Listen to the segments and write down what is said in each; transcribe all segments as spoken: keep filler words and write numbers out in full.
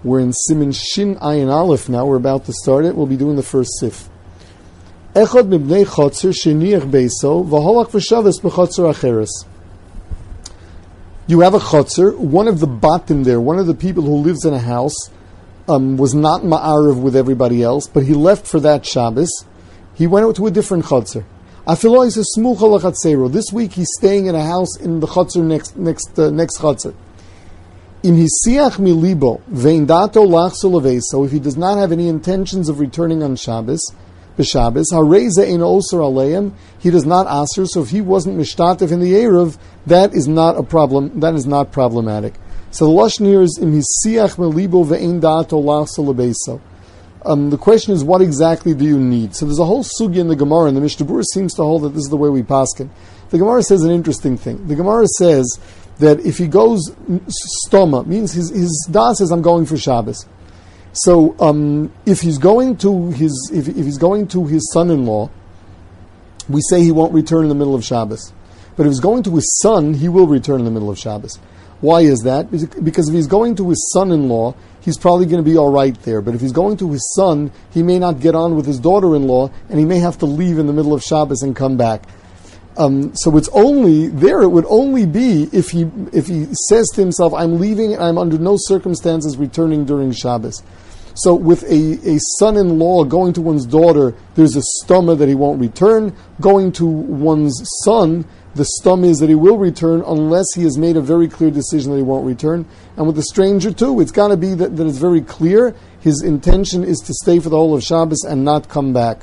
We're in Siman Shin Ayin Aleph now. We're about to start it. We'll be doing the first sif. Echad mibnei chotzer sheniach beiso v'holach v'shavas b'chotzer acheres. You have a chotzer. One of the batim there, one of the people who lives in a house, um, was not ma'ariv with everybody else, but he left for that Shabbos. He went out to a different chotzer. Afilo is a smucha lachatzero. This week he's staying in a house in the chotzer next next uh, next chotzer. Im hisiach milibo vein dato lachso leveso. If he does not have any intentions of returning on Shabbos, b'Shabbos hareza ein oser aleim. He does not aser. So if he wasn't mishtatev in the erev, that is not a problem. That is not problematic. So the lashon here is im hisiach milibo vein dato lachso leveso. Um, the question is, what exactly do you need? So there's a whole sugya in the Gemara, and the Mishnah Berurah seems to hold that this is the way we paskin. The Gemara says an interesting thing. The Gemara says that if he goes stoma, means his his da says I'm going for Shabbos. So um, if he's going to his if, if he's going to his son-in-law, we say he won't return in the middle of Shabbos. But if he's going to his son, he will return in the middle of Shabbos. Why is that? Because if he's going to his son-in-law, he's probably going to be all right there. But if he's going to his son, he may not get on with his daughter-in-law, and he may have to leave in the middle of Shabbos and come back. Um, so it's only there. It would only be if he if he says to himself, "I'm leaving, and I'm under no circumstances returning during Shabbos." So with a, a son-in-law going to one's daughter, there's a stomach that he won't return. Going to one's son, the stum is that he will return unless he has made a very clear decision that he won't return. And with the stranger too, it's got to be that, that it's very clear his intention is to stay for the whole of Shabbos and not come back.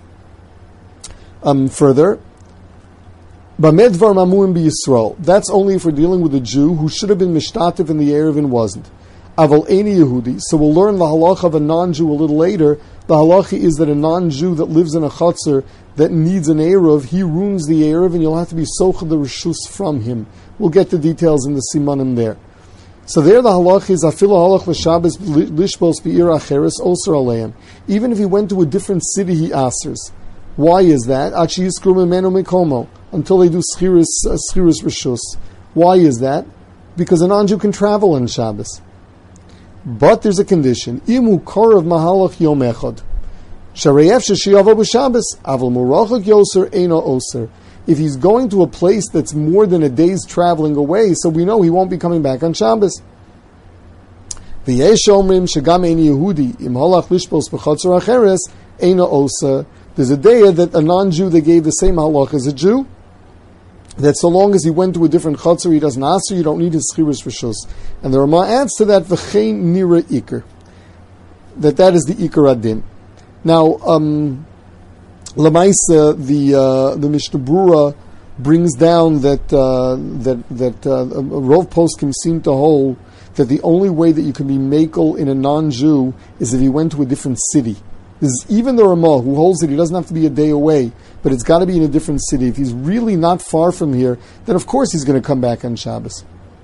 Um, further, Bamedvar Mamuim B'Yisrael. That's only if we're dealing with a Jew who should have been mishtatev in the erev and wasn't. Aval Eini Yehudi. So we'll learn the halacha of a non-Jew a little later. The halacha is that a non-Jew that lives in a chutzner that needs an erev, he ruins the erev, and you'll have to be socha the reshus from him. We'll get the details in the simanim there. So there the halacha is afilo halach l'shabbos lishbos be'ir acheres oser aleim. Even if he went to a different city, he asers. Why is that? Achi yiskru memenu mikomo, until they do schiris uh, schiris reshus. Why is that? Because a non-Jew can travel on Shabbos. But there's a condition. Imu korav mahalach yom echad. Shareyef sheshiyavo b'Shabbos, aval murachak yoser eino oser. If he's going to a place that's more than a day's traveling away, so we know he won't be coming back on Shabbos. V'yesh omrim shegam eini Yehudi im halach lishpos b'chotzer acheres eino oser. There's a day that a non-Jew they gave the same halach as a Jew. That so long as he went to a different chutzner, he doesn't ask you, you don't need his schiris reshus. And the Ramah adds to that v'chein nira ikar, that that is the ikar adin. Now, um, Lamaisa, the uh, the Mishnah Berurah brings down that uh, that that uh, Rov Poskim seem to hold that the only way that you can be makel in a non-Jew is if he went to a different city. This is even the Ramah who holds that he doesn't have to be a day away, but it's got to be in a different city. If he's really not far from here, then of course he's going to come back on Shabbos.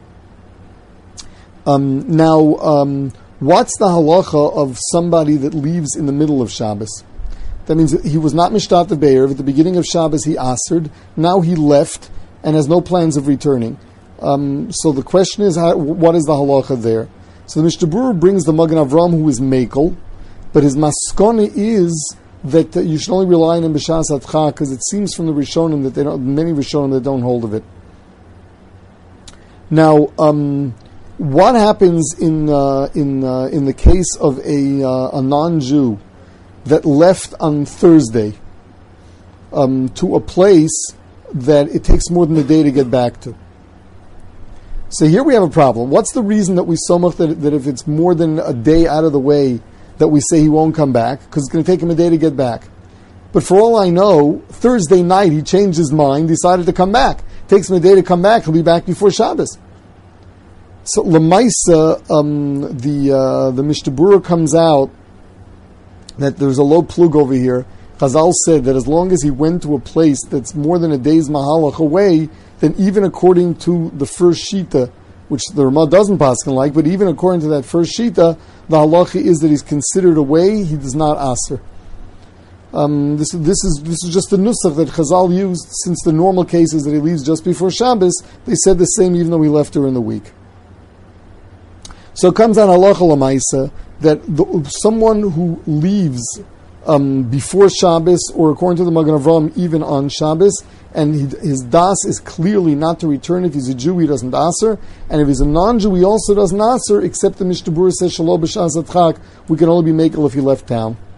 Um, now, um, what's the halacha of somebody that leaves in the middle of Shabbos? That means he was not mishtatev be'erev. At the beginning of Shabbos he asered. Now he left and has no plans of returning. Um, so the question is, how, what is the halacha there? So the Mishnah Berurah brings the Magen Avram who is mekel, but his maskone is that uh, you should only rely on him b'shas hatcha, because it seems from the Rishonim that they don't, many Rishonim that don't hold of it. Now, um, what happens in uh, in uh, in the case of a uh, a non-Jew that left on Thursday um, to a place that it takes more than a day to get back to? So here we have a problem. What's the reason that we so much that, that if it's more than a day out of the way, that we say he won't come back, because it's going to take him a day to get back? But for all I know, Thursday night he changed his mind, decided to come back. It takes him a day to come back, he'll be back before Shabbos. So Lamaisa, um, the uh, the Mishnah Berurah comes out that there's a low plug over here. Chazal said that as long as he went to a place that's more than a day's mahalach away, then even according to the first shita, which the Ramah doesn't paskin like, but even according to that first shita, the halacha is that he's considered away, he does not aser. Um, this, this is this is just the nusach that Chazal used, since the normal case is that he leaves just before Shabbos. They said the same even though he left during the week. So it comes on halacha l'maisa that the, someone who leaves um, before Shabbos, or according to the Magen Avraham, even on Shabbos, and he, his das is clearly not to return. If he's a Jew, he doesn't aser, and if he's a non-Jew, he also doesn't aser, except the Mishnah Berurah says, Shalom b'shas adchak, we can only be makel if he left town.